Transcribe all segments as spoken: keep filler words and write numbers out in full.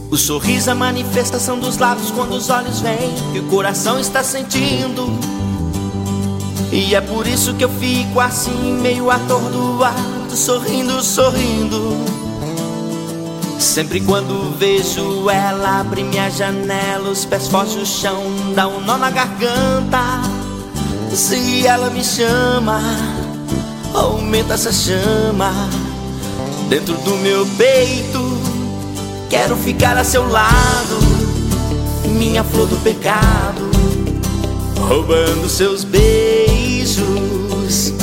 O sorriso é a manifestação dos lábios quando os olhos veem que o coração está sentindo. E é por isso que eu fico assim, meio atordoado, sorrindo, sorrindo. Sempre quando vejo ela, abre minha janela, os pés fortes no chão, dá um nó na garganta. Se ela me chama, aumenta essa chama dentro do meu peito. Quero ficar a seu lado, minha flor do pecado, roubando seus beijos.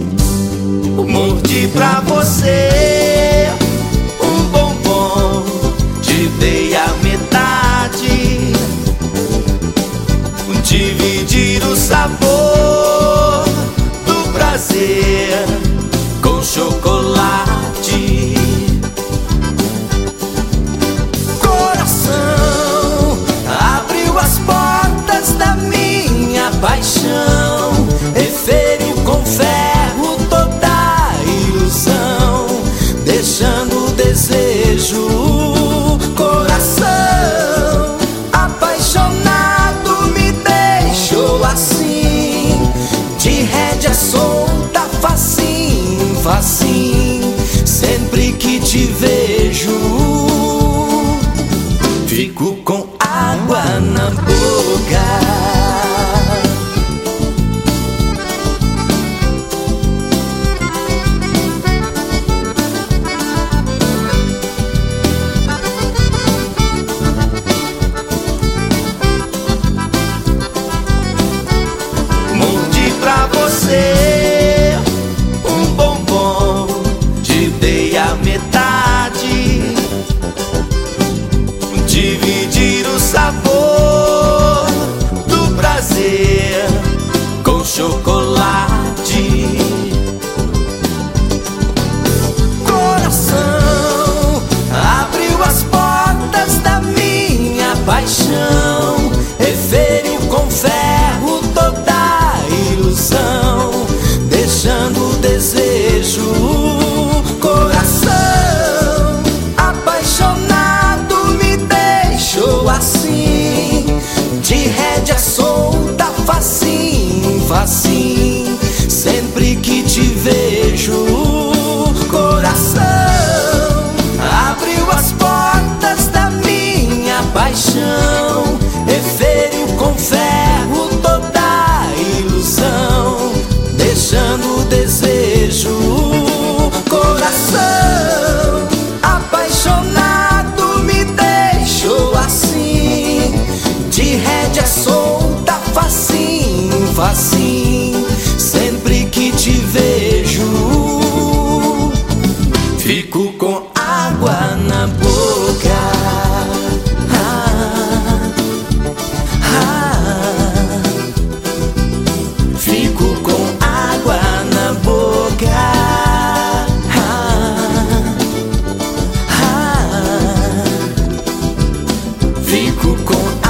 Mordi pra você um bombom, te dei a metade. Dividir o sabor do prazer com chocolate. Coração abriu as portas da minha paixão, referiu com ferro toda a ilusão, deixando o desejo. Coração apaixonado me deixou assim, de rédea solta, facinho, facinho. Sempre que te vejo, fico com água na boca. Mordi pra você um bombom, te dei a metade. Dividir o sabor do prazer com chocolate. Coração abriu as portas da minha paixão, referiu com ferro toda a ilusão, deixando o desejo. Coração apaixonado me deixou assim, de rédea solta, facinho, facinho. Sempre que te vejo, coração abriu as portas da minha paixão, referiu com ferro toda a ilusão, deixando o desejo. Coração apaixonado me deixou assim, de rédea solta, facinho, facinho. Sempre que te vejo, fico com água na boca. Ah, ah, fico com água na boca. Ah, ah, fico com água.